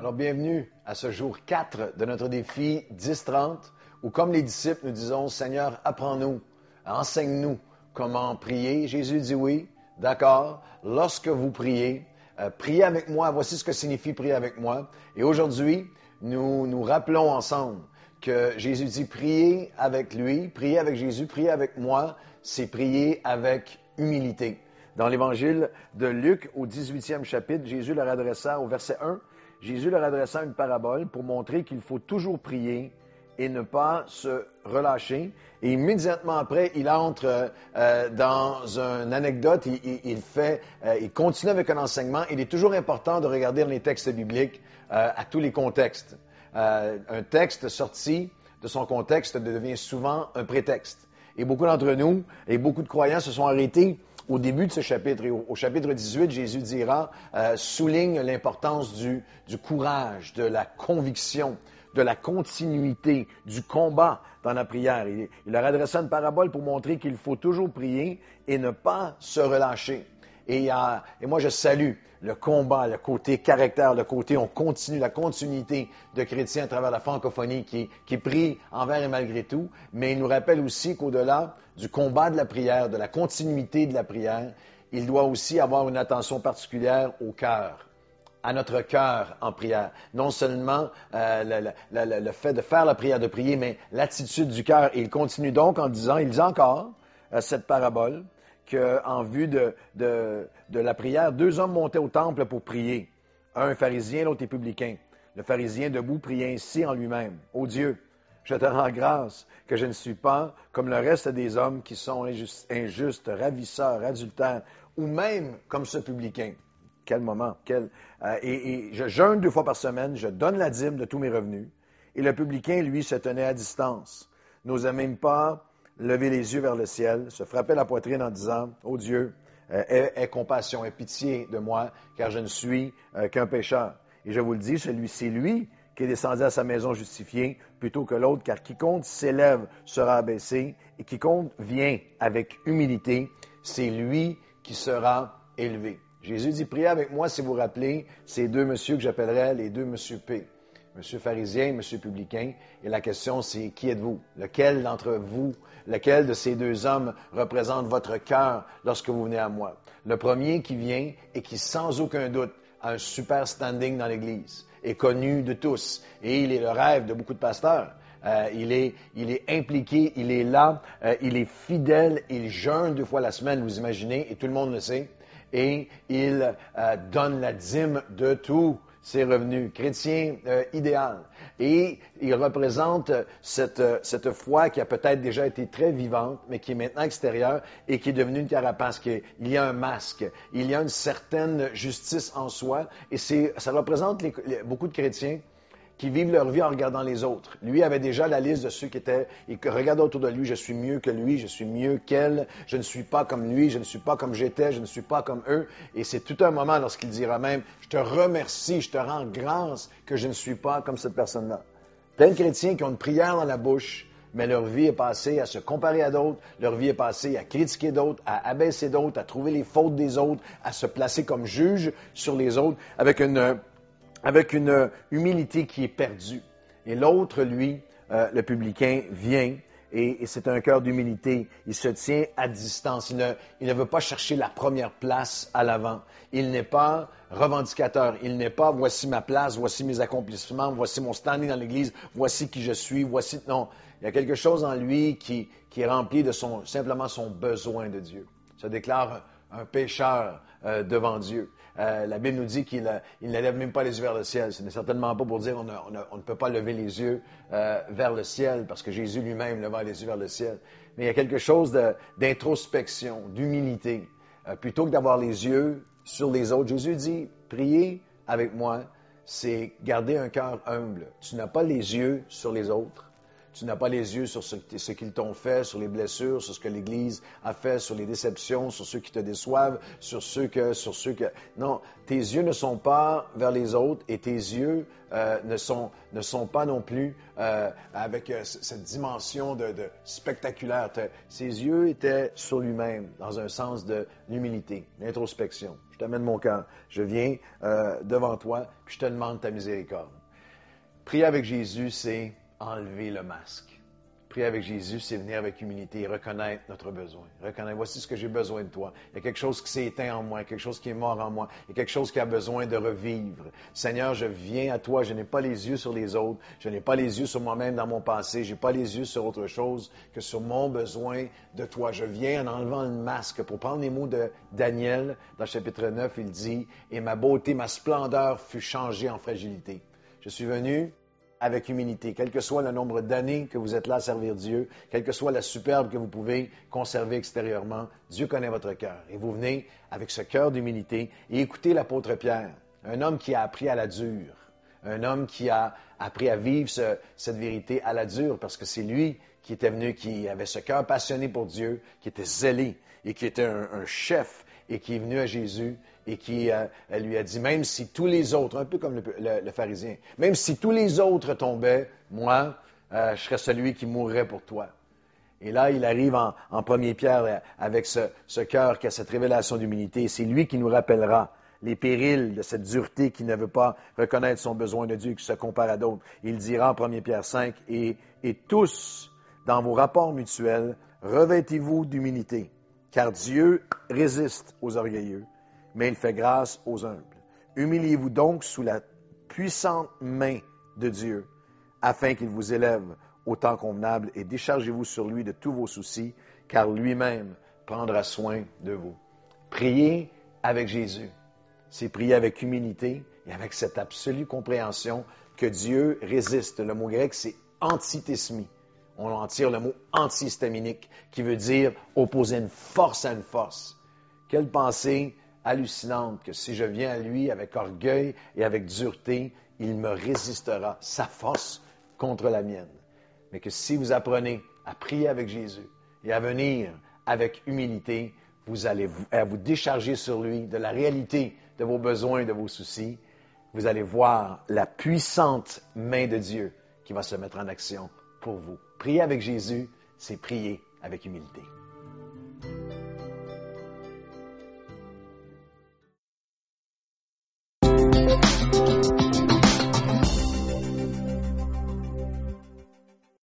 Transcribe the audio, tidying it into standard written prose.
Alors, bienvenue à ce jour 4 de notre défi 10-30, où comme les disciples, nous disons, Seigneur, apprends-nous, enseigne-nous comment prier. Jésus dit oui, d'accord, lorsque vous priez, priez avec moi, voici ce que signifie prier avec moi. Et aujourd'hui, nous nous rappelons ensemble que Jésus dit prier avec lui, prier avec Jésus, prier avec moi, c'est prier avec humilité. Dans l'évangile de Luc, au 18e chapitre, Jésus leur adressa, au verset 1, Jésus leur adressa une parabole pour montrer qu'il faut toujours prier et ne pas se relâcher. Et immédiatement après, il entre dans une anecdote, il continue avec un enseignement. Il est toujours important de regarder dans les textes bibliques à tous les contextes. Un texte sorti de son contexte devient souvent un prétexte. Et beaucoup d'entre nous et beaucoup de croyants se sont arrêtés au début de ce chapitre. Et au chapitre 18, Jésus dira, souligne l'importance du courage, de la conviction, de la continuité, du combat dans la prière. Il leur adressa une parabole pour montrer qu'il faut toujours prier et ne pas se relâcher. Et moi, je salue le combat, le côté caractère, le côté on continue, la continuité de chrétiens à travers la francophonie qui prie envers et malgré tout. Mais il nous rappelle aussi qu'au-delà du combat de la prière, de la continuité de la prière, il doit aussi avoir une attention particulière au cœur, à notre cœur en prière. Non seulement le fait de faire la prière, de prier, mais l'attitude du cœur. Et il continue donc en disant, il dit encore cette parabole, qu'en vue de la prière, 2 hommes montaient au temple pour prier. Un pharisien, l'autre est publicain. Le pharisien debout priait ainsi en lui-même. « Ô Dieu, je te rends grâce que je ne suis pas comme le reste des hommes qui sont injustes, ravisseurs, adultères, ou même comme ce publicain. » Quel moment! Et je jeûne 2 fois par semaine, je donne la dîme de tous mes revenus. Et le publicain, lui, se tenait à distance, n'osait même pas lever les yeux vers le ciel, se frappait la poitrine en disant, « Ô Dieu, aie compassion, aie pitié de moi, car je ne suis qu'un pécheur. » Et je vous le dis, c'est lui qui est descendu à sa maison justifié plutôt que l'autre, car quiconque s'élève sera abaissé, et quiconque vient avec humilité, c'est lui qui sera élevé. Jésus dit, priez avec moi si vous vous rappelez ces 2 messieurs que j'appellerais les 2 monsieur P. Monsieur pharisien, monsieur publicain. Et la question, c'est qui êtes-vous? Lequel d'entre vous, lequel de ces 2 hommes représente votre cœur lorsque vous venez à moi? Le premier qui vient et qui, sans aucun doute, a un super standing dans l'Église, est connu de tous. Et il est le rêve de beaucoup de pasteurs. Il est impliqué, il est là, il est fidèle, il jeûne 2 fois la semaine, vous imaginez, et tout le monde le sait. Et il donne la dîme de tous ses revenus. Chrétien idéal. Et il représente cette foi qui a peut-être déjà été très vivante, mais qui est maintenant extérieure et qui est devenue une carapace. Il y a un masque, il y a une certaine justice en soi. Et ça représente beaucoup de chrétiens qui vivent leur vie en regardant les autres. Lui avait déjà la liste de ceux qui regardent autour de lui, je suis mieux que lui, je suis mieux qu'elle, je ne suis pas comme lui, je ne suis pas comme j'étais, je ne suis pas comme eux. Et c'est tout un moment lorsqu'il dira même, je te remercie, je te rends grâce que je ne suis pas comme cette personne-là. Plein de chrétiens qui ont une prière dans la bouche, mais leur vie est passée à se comparer à d'autres, leur vie est passée à critiquer d'autres, à abaisser d'autres, à trouver les fautes des autres, à se placer comme juge sur les autres, avec une humilité qui est perdue. Et l'autre, lui, le publicain, vient et c'est un cœur d'humilité. Il se tient à distance. Il ne veut pas chercher la première place à l'avant. Il n'est pas revendicateur. Il n'est pas « voici ma place, voici mes accomplissements, voici mon standing dans l'Église, voici qui je suis, voici... » Non, il y a quelque chose en lui qui est rempli de simplement son besoin de Dieu. Il se déclare un pécheur devant Dieu. La Bible nous dit qu'il ne lève même pas les yeux vers le ciel. Ce n'est certainement pas pour dire on ne peut pas lever les yeux vers le ciel, parce que Jésus lui-même leva les yeux vers le ciel. Mais il y a quelque chose d'introspection, d'humilité. Plutôt que d'avoir les yeux sur les autres, Jésus dit, priez avec moi, c'est garder un cœur humble. Tu n'as pas les yeux sur les autres. Tu n'as pas les yeux sur ce qu'ils t'ont fait, sur les blessures, sur ce que l'Église a fait, sur les déceptions, sur ceux qui te déçoivent, sur ceux que... Non, tes yeux ne sont pas vers les autres et tes yeux ne sont pas non plus avec cette dimension de spectaculaire. Ses yeux étaient sur lui-même, dans un sens de l'humilité, l'introspection. Je t'amène mon cœur. Je viens devant toi, puis je te demande ta miséricorde. Prier avec Jésus, c'est enlever le masque. Prier avec Jésus, c'est venir avec humilité et reconnaître notre besoin. Reconnaître, voici ce que j'ai besoin de toi. Il y a quelque chose qui s'est éteint en moi, quelque chose qui est mort en moi, il y a quelque chose qui a besoin de revivre. Seigneur, je viens à toi, je n'ai pas les yeux sur les autres, je n'ai pas les yeux sur moi-même dans mon passé, je n'ai pas les yeux sur autre chose que sur mon besoin de toi. Je viens en enlevant le masque. Pour prendre les mots de Daniel, dans le chapitre 9, il dit, « Et ma beauté, ma splendeur fut changée en fragilité. » Je suis venu avec humilité, quel que soit le nombre d'années que vous êtes là à servir Dieu, quelle que soit la superbe que vous pouvez conserver extérieurement, Dieu connaît votre cœur. Et vous venez avec ce cœur d'humilité et écoutez l'apôtre Pierre, un homme qui a appris à la dure, un homme qui a appris à vivre cette vérité à la dure, parce que c'est lui qui était venu, qui avait ce cœur passionné pour Dieu, qui était zélé et qui était un chef et qui est venu à Jésus et qui lui a dit, même si tous les autres, un peu comme le pharisien, même si tous les autres tombaient, moi, je serais celui qui mourrait pour toi. Et là, il arrive en 1er Pierre avec ce cœur qui a cette révélation d'humilité. Et c'est lui qui nous rappellera les périls de cette dureté qui ne veut pas reconnaître son besoin de Dieu et qui se compare à d'autres. Il dira en 1er Pierre 5, « Et tous, dans vos rapports mutuels, revêtez-vous d'humilité, car Dieu résiste aux orgueilleux, mais il fait grâce aux humbles. Humiliez-vous donc sous la puissante main de Dieu, afin qu'il vous élève au temps convenable, et déchargez-vous sur lui de tous vos soucis, car lui-même prendra soin de vous. » Priez avec Jésus, c'est prier avec humilité et avec cette absolue compréhension que Dieu résiste. Le mot grec, c'est antithésmie. On en tire le mot antihistaminique, qui veut dire opposer une force à une force. Quelle pensée hallucinante que si je viens à lui avec orgueil et avec dureté, il me résistera, sa force contre la mienne. Mais que si vous apprenez à prier avec Jésus et à venir avec humilité, vous allez vous décharger sur lui de la réalité de vos besoins et de vos soucis. Vous allez voir la puissante main de Dieu qui va se mettre en action pour vous. Prier avec Jésus, c'est prier avec humilité.